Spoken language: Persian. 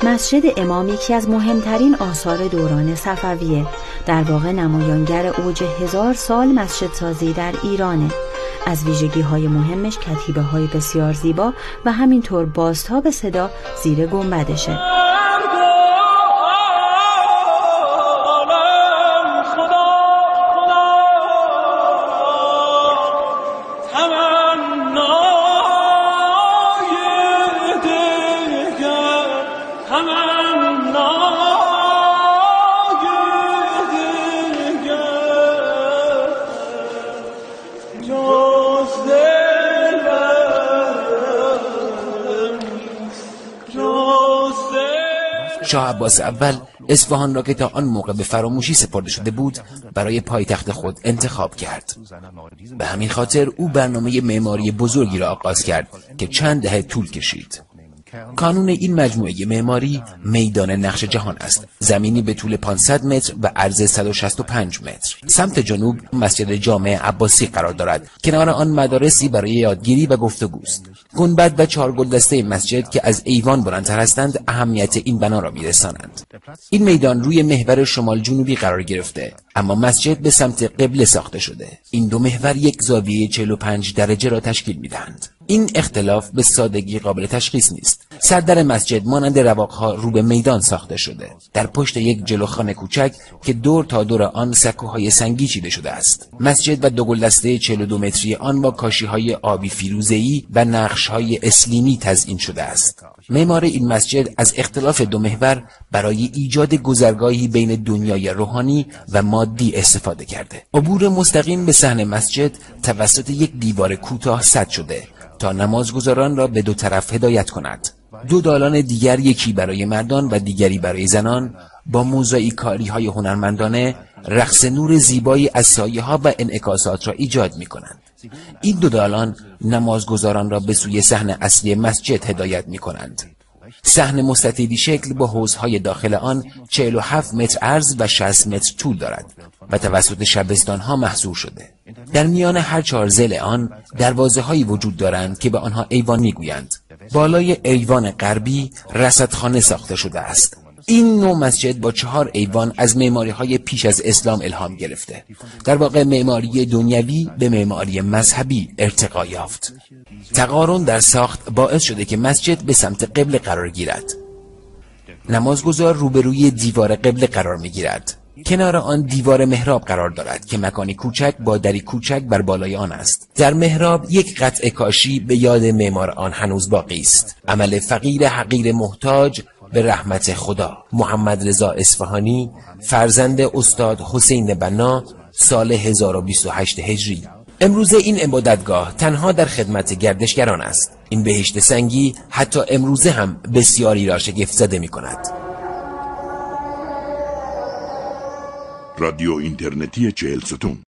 مسجد امام یکی از مهمترین آثار دوران صفویه. در واقع نمایانگر اوج 1000 سال مسجد سازی در ایرانه. از ویژگی‌های مهمش کتیبه‌های بسیار زیبا و همینطور بازتاب صدا زیر گنبدشه. شاه عباس اول اصفهان را که تا آن موقع به فراموشی سپرده شده بود برای پایتخت خود انتخاب کرد. به همین خاطر او برنامه معماری بزرگی را آغاز کرد که چند دهه طول کشید. کانون این مجموعه معماری میدان نقش جهان است. زمینی به طول 500 متر و عرض 165 متر. سمت جنوب مسجد جامع عباسی قرار دارد. کنار آن مدارسی برای یادگیری و گفتگوست. گنبد و 4 گلدسته مسجد که از ایوان بلندتر هستند اهمیت این بنا را میرسانند. این میدان روی محور شمال جنوبی قرار گرفته، اما مسجد به سمت قبله ساخته شده. این دو محور یک زاویه 45 درجه را تشکیل میدهند. این اختلاف به سادگی قابل تشخیص نیست. صدر مسجد مانند رواقها رو به میدان ساخته شده. در پشت یک جلوخانه کوچک که دور تا دور آن سکوهای سنگی چیده شده است. مسجد و 2 گلدسته 42 متری آن با کاشی‌های آبی فیروزه‌ای و نقش‌های اسلیمی تزیین شده است. معمار این مسجد از اختلاف دو محور برای ایجاد گذرگاهی بین دنیای روحانی و مادی استفاده کرده. عبور مستقیم به صحن مسجد توسط یک دیوار کوتاه سد شده تا نمازگزاران را به دو طرف هدایت کند. 2 دالان دیگر، یکی برای مردان و دیگری برای زنان، با موزاییکاری‌های هنرمندانه رقص نور زیبایی از سایه‌ها و انعکاسات را ایجاد می‌کنند. این 2 دالان نمازگزاران را به سوی صحن اصلی مسجد هدایت می‌کنند. صحن مستطیلی شکل با حوض‌های داخل آن 47 متر عرض و 60 متر طول دارد و توسط شبستان‌ها محصور شده. در میان هر 4 ضلع آن دروازه‌هایی وجود دارند که به آنها ایوان می‌گویند. بالای ایوان غربی رصدخانه ساخته شده است. این نوع مسجد با 4 ایوان از معماری‌های پیش از اسلام الهام گرفته. در واقع معماری دنیوی به معماری مذهبی ارتقا یافت. تقارن در ساخت باعث شده که مسجد به سمت قبله قرار گیرد. نمازگزار روبروی دیوار قبله قرار می‌گیرد. کنار آن دیوار محراب قرار دارد که مکانی کوچک با دری کوچک بر بالای آن است. در محراب یک قطعه کاشی به یاد معمار آن هنوز باقی است. عمل فقیر حقیر محتاج به رحمت خدا، محمد رضا اصفهانی، فرزند استاد حسین بنا، سال 1028 هجری. امروزه این عبادتگاه تنها در خدمت گردشگران است. این بهشت سنگی حتی امروزه هم بسیاری را شگفت زده می کند. رادیو اینترنتی 40 ستون